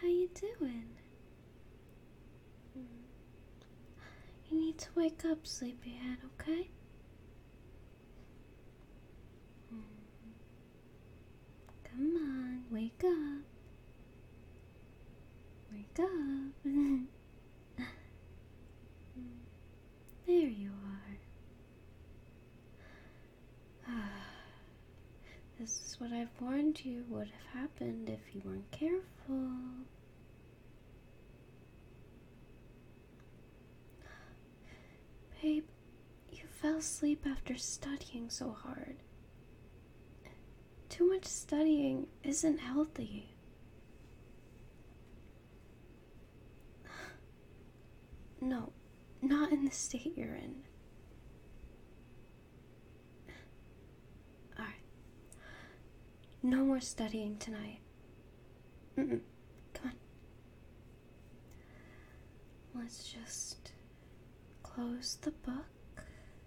How you doing? You need to wake up, sleepyhead, okay? Come on, wake up. Wake up. There you are. This is what I've warned you would have happened if you weren't careful. Babe, you fell asleep after studying so hard. Too much studying isn't healthy. No, not in the state you're in. Alright. No more studying tonight. Come on. Let's just close the book.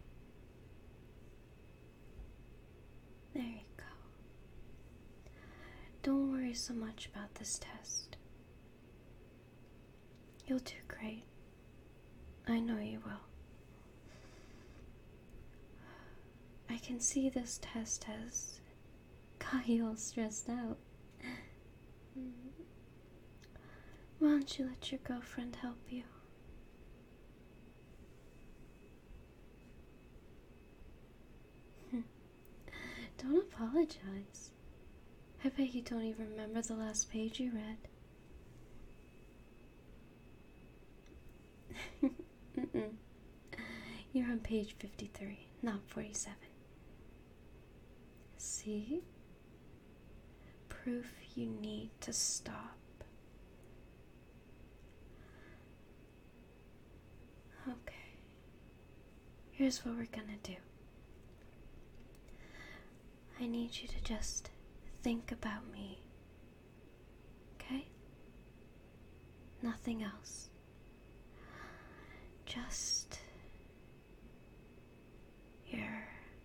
There you go. Don't worry so much about this test. You'll do great. I know you will. I can see this test has got you all stressed out. Why don't you let your girlfriend help you? Don't apologize. I bet you don't even remember the last page you read. You're on page 53, not 47. See? Proof you need to stop. Okay. Here's what we're gonna do. I need you to just think about me. Okay? Nothing else. Just your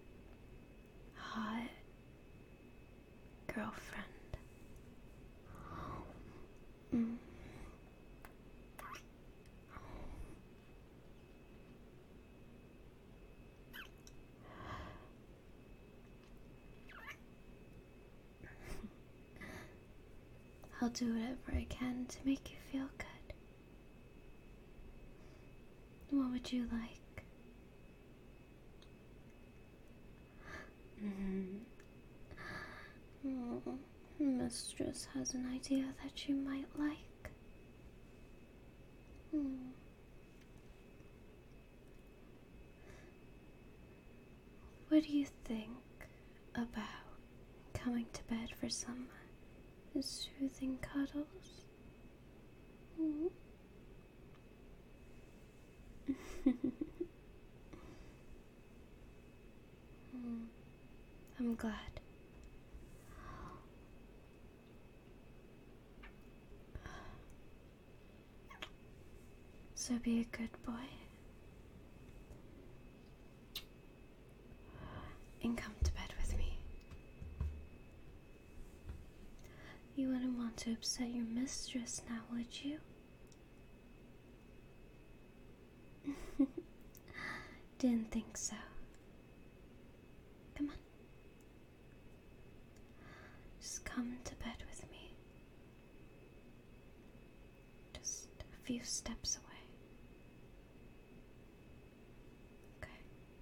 hot girlfriend. I'll do whatever I can to make you feel good. What would you like? Mistress has an idea that you might like. What do you think about coming to bed for some soothing cuddles? I'm glad. So be a good boy and come to bed with me. You wouldn't want to upset your mistress now, would you? Didn't think so. Come on. Just come to bed with me. Just a few steps away. Okay.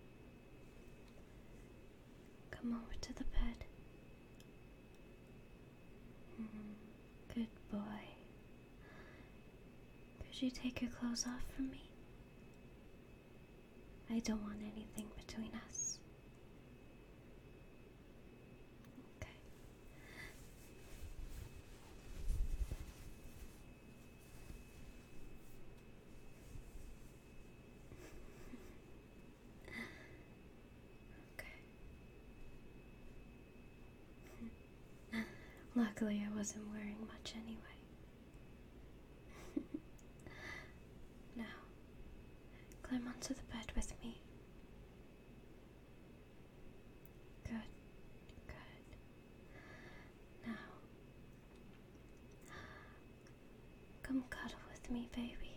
Come over to the bed. Good boy. Could you take your clothes off for me? I don't want anything between us. Okay. Okay. Luckily, I wasn't wearing much anyway. Now, climb onto the bed with me. Good, good. Now, Come cuddle with me, baby.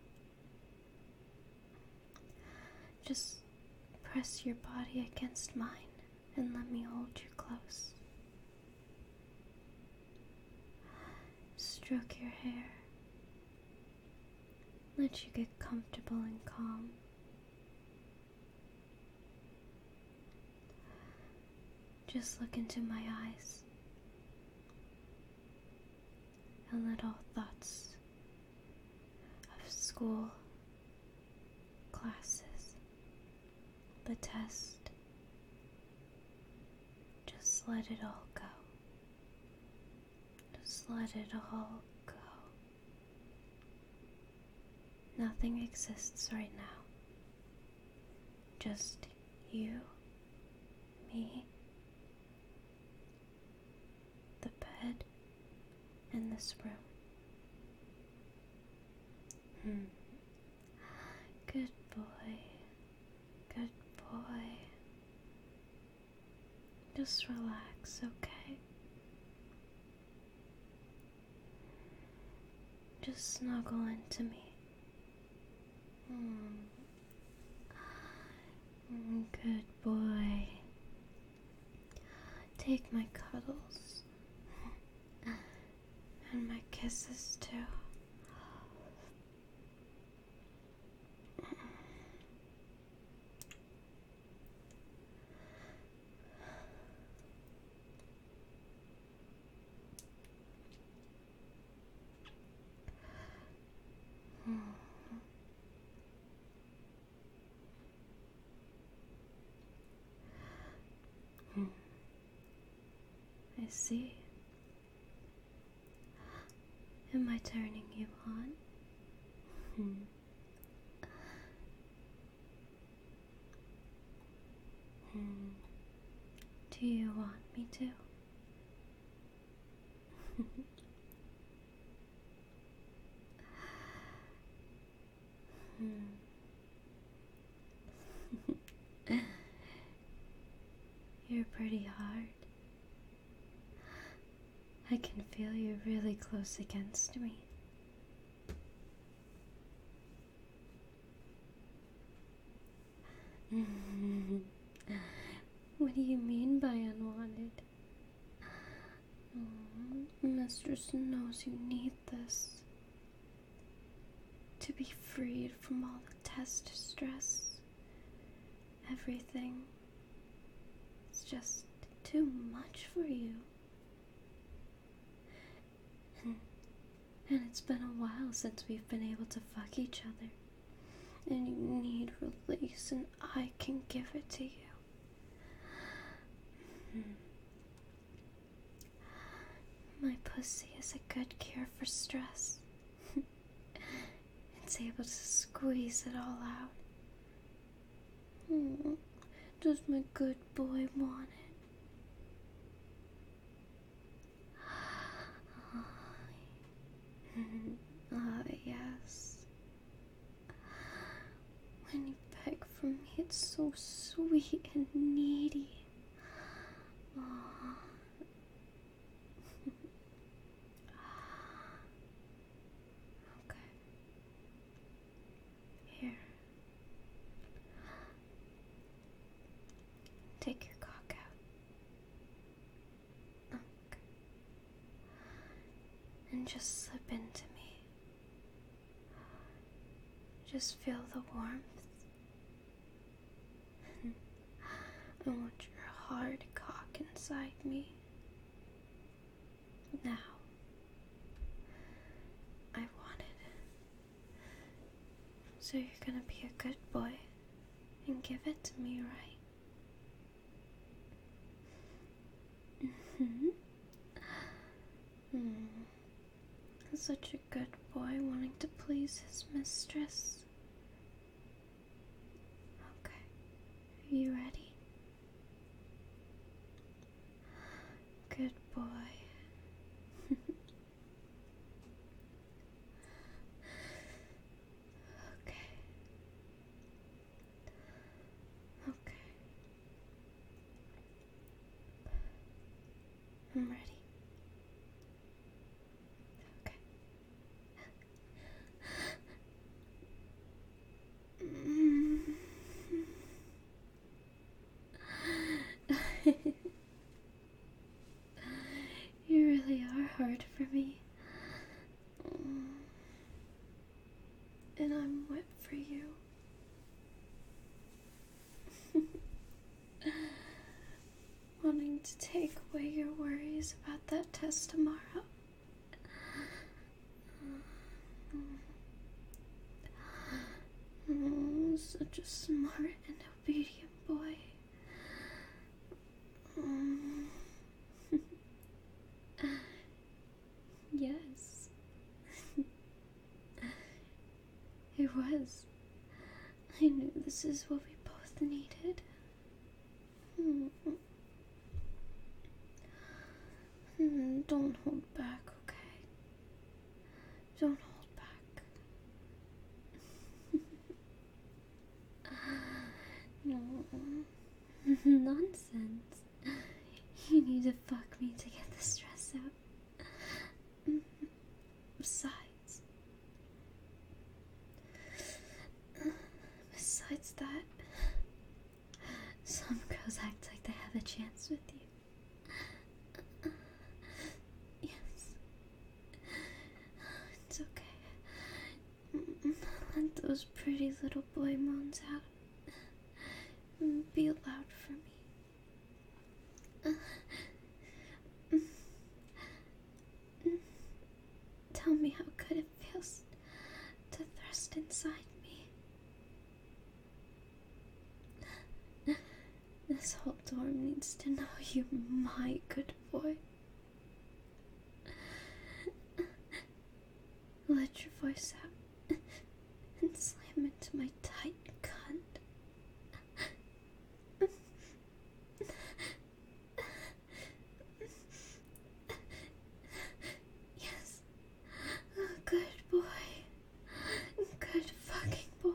Just press your body against mine and let me hold you close. Stroke your hair. Let you get comfortable and calm. Just look into my eyes and let all thoughts of school, classes, the test, just let it all go. Just let it all go. Nothing exists right now. Just you, me, the bed, and this room. Good boy. Good boy. Just relax, okay? Just snuggle into me. Good boy. Take my cuddles and my kisses too. I see. Am I turning you on? Do you want me to? You're pretty hard. I can feel you really close against me. What do you mean by unwanted? Mistress knows you need this. To be freed from all the test stress. Everything. It's just too much for you. And it's been a while since we've been able to fuck each other. And you need release, and I can give it to you. My pussy is a good cure for stress. It's able to squeeze it all out. Does my good boy want it? Yes. When you beg for me, it's so sweet and needy. Okay. Here. Take your cock out. Okay. And just slip into me. Just feel the warmth. I want your hard cock inside me. Now. I want it. So you're gonna be a good boy and give it to me, right? Such a good boy wanting to please his mistress. Okay, are you ready? Good boy. Okay. Okay. I'm ready. Okay. hard for me. And I'm wet for you. Wanting to take away your worries about that test tomorrow. Such a smart and obedient boy. Yes. It was. I knew this is what we both needed. Don't hold back, okay? Don't hold back. No. Nonsense. You need to fuck me to get the stress out. Besides that, some girls act like they have a chance with you. Yes. It's okay. Let those pretty little boy moans out. Be loud for me. Tell me how good it feels to thrust inside me. This whole dorm needs to know you're my good boy. Let your voice out and slam into my tight cunt. Yes. Good boy. Good fucking boy.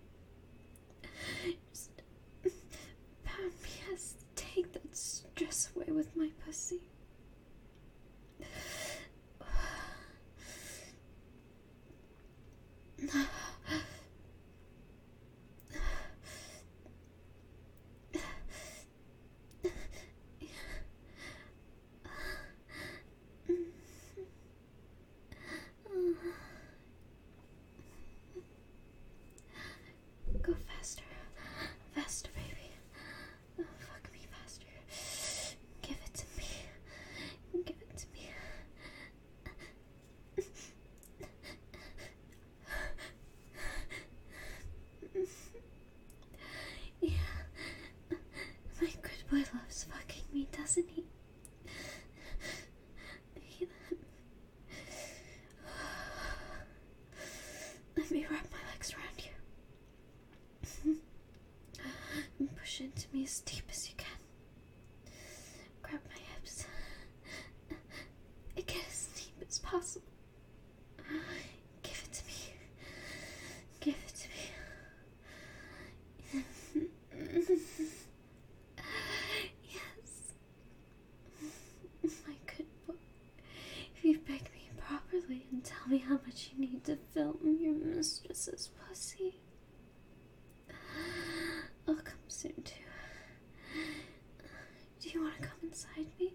Just pound me ass. Take that stress away with my pussy. Go faster. Faster, baby. Fuck me faster. Give it to me. Give it to me. Yeah. My good boy loves fucking me, doesn't he? Let me wrap my legs around you. Push into me as deep as you can. Grab my hips. Get as deep as possible. Give it to me. Give it to me. Yes. My good boy. If you beg me properly and tell me how much you need to film your mistress's pussy, I'll come soon too. Do you want to come inside me?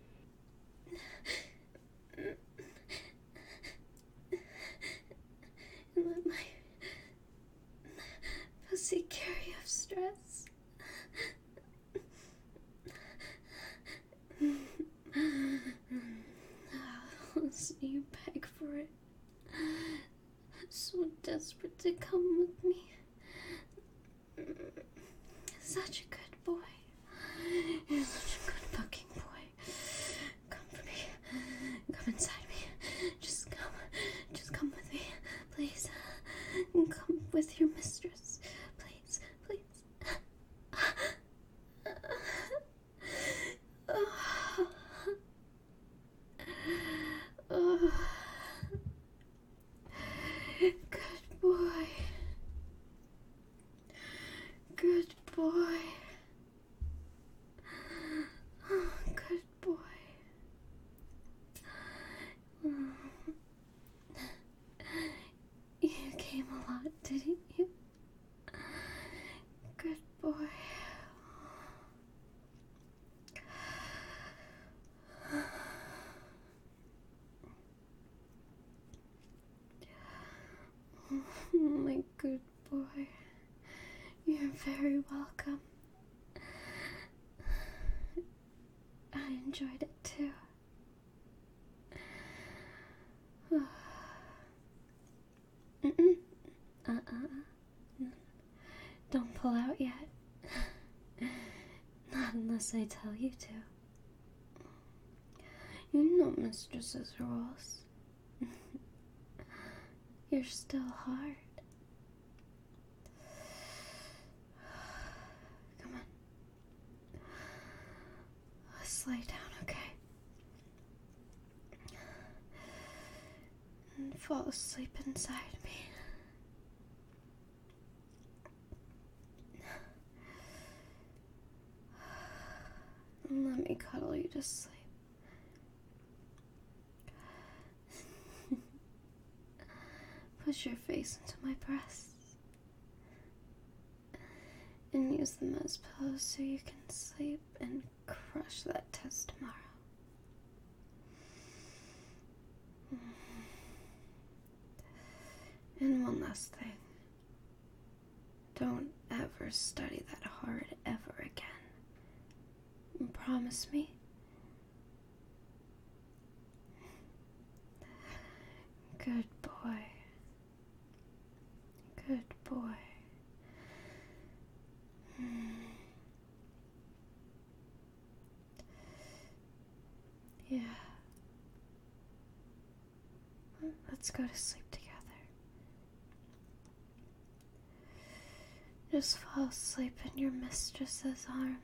And let my pussy carry off stress? I'll see you beg for it. So desperate to come with me. Such a good boy. You're such a good fucking boy. Come for me. Come inside me. Just come with me. Please. Come with your mistress. Please, please. Good boy. Good boy. Oh, good boy. Good boy. You're very welcome. I enjoyed it too. Don't pull out yet. Not unless I tell you to. You know Mistress's rules. You're still hard. Come on. Let's lay down, okay? And fall asleep inside me. And let me cuddle you to sleep. Push your face into my breasts. And use them as pillows so you can sleep and crush that test tomorrow. And one last thing. Don't ever study that hard ever again. Promise me? Good boy. Good boy. Yeah. Let's go to sleep together. Just fall asleep in your mistress's arms.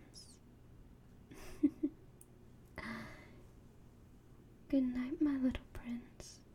Good night, my little prince.